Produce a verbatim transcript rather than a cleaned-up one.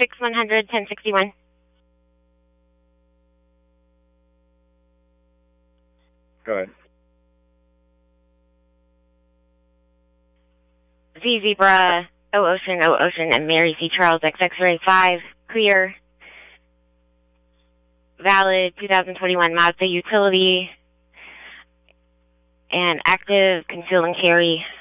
six one hundred, ten sixty-one. Go ahead. Z Zebra, O Ocean, O Ocean, and Mary C. Charles X X-Ray five, clear. Valid two thousand twenty-one Mazda utility. And active conceal and carry